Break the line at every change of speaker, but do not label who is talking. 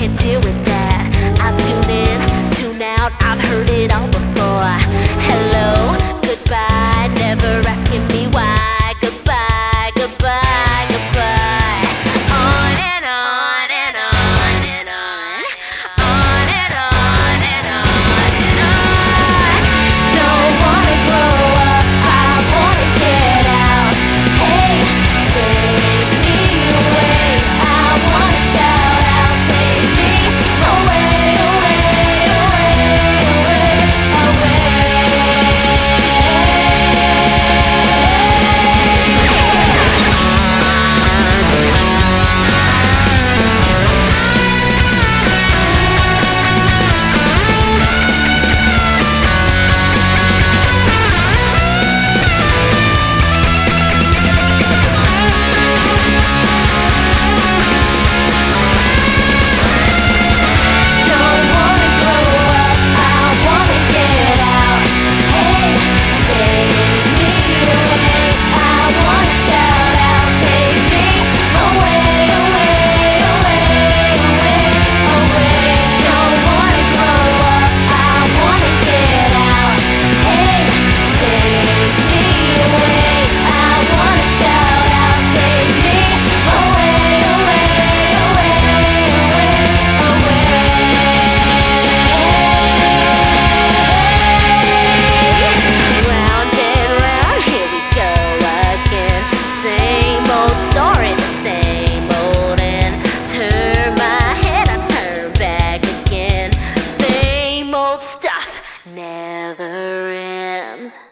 can't deal with that. I'll tune in, tune out, I've heard it all before. Hello, goodbye, never asking me why. Goodbye, goodbye, goodbye. On and on and on and on. On and on and on and on. Don't wanna grow up, I wanna get out. Hey, take me away. I wanna shout out, take me away, away, away, away, stuff never ends.